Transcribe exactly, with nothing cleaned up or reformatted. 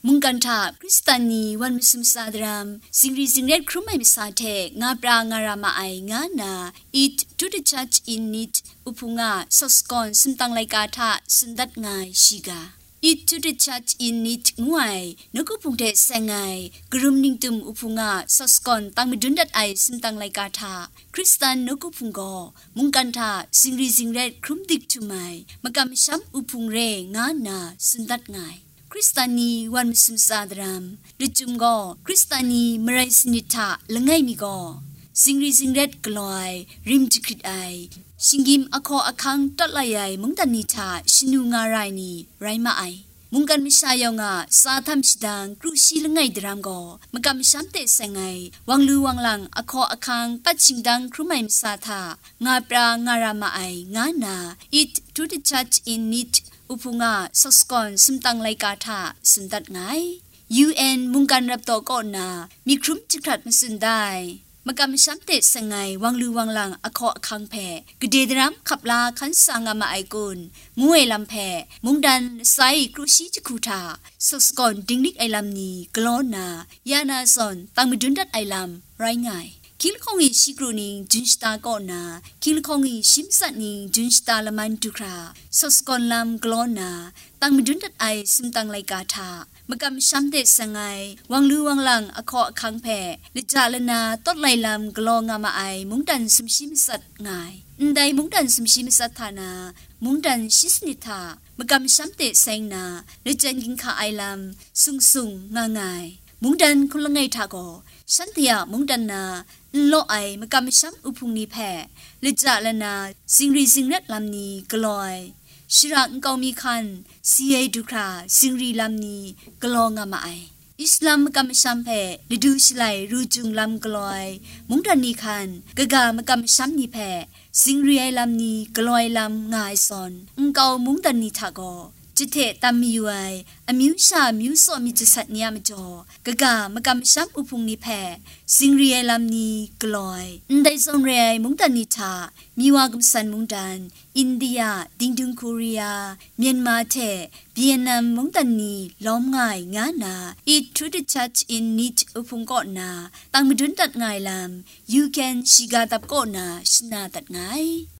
มุงกันทาคริสตานีวันมุสลิมซาดรามสิงรีสิงเรดครุไม่มิสาเทงาปรางารามาไองานา It to the church in need อุพุงาสสกอนสิมตังไลกาทาสินดัดงายชิกาIt to the church in need งวยนกุพุงเทเซงไงกรุมนิงตุมอุพุงาสสกอนตังมิดุนดัดไอสิมตังไลกาทาคริสตันนกุพุงโกมุงกันทาสิงรีสิงเรดครุมดิกทุไมมกำชัมอุพุงเรงานาสินดัดงายคริสตานีวันมุสลิมซาดรามดิจุมโกคริสตานีมไรสนิทาละไงมีโกสิงรีสิงเรดกลอยริมจิกริดไอชิงกิมอคออคังตัดลายมุงตันนิทาชินูงารายนีไรมาไอมุงกันมิชายองาสาธรรมชิดังครูชีละไงดรามโกมกำชัมเตเซงไงวังลูวังลังอคออคังปัดชิงดังครูไม่มิสาทางาปรางารามาไองานา It to the church in needอุพุงาสสกอนสิมตังไลกาทาสินดัดไง ยู เอ็น มุงกันรับโตก่อนนามีครุมจิกรัดมาสินได้มกำชัมเตะสังไงวังลือวังลังอคออคังแผ่กเดดรัมขับลาขันสางามาไอกุนงวยลำแผ่มุงดันไซครูชีจิคูทาสสกอนดิงลิกไอลำนีกลอนายานาซอนตังมิดุนดัดไอลำไรไงคิลคงอีชิกรูนิงจุนสตาก่อนนาคิลคงอีชิมสัตนิงจุนสตาละมันตุคราสสกอนลำกลอนาตังมิดุนดัดไอซิมตังไลกาทามกำชัมเดสังไงวังลือวังลังอคออคังแผ่ลิจาลนาตดไลลำกลองามาไอมุงดันสมชิมสัตไงไดมุงดันสมชิมสัตธานามุงดันชิสนิทามกำชัมเดแสงนาลิจันกินขาไอลำสุงสุงงาไงมุงดันคนละไงทาโกฉันเถียมุงดันนาโลไอมกำชัมอุพุงนีแผ่ลิจาลนาสิงรีสิงเรดลำนีกลอยชิรังกอมีคันซีเอดุคราสิงรีลำนีกลองามาไออิสลามกำชัมเพลิดูชไลรูจุงลำกลอยมุงดันนีคันกะกามกำชัมนีเพสิงรีไอลำนีกลอยลำงายซอนงเกามุงดันนีทาโกจิเทตามีอยู่ไออมิวชามิวโซมิจสัตเนียมจ่อกะกามกำชัมอุพุงนีเพสิงรีไอลำนีกลอยไดซอนเรไอมุงดันนีทามีวากมสันมุงดันอินเดียดิงดุงโคเรียเมียนมาเทเวียดนามมุงตันนีล้อมง่ายงานา It to the church in need อุปงก่อนนาตังมิดุนตัดง่ายลำ You can ชิกาตับก่อนนาชนาตัดง่าย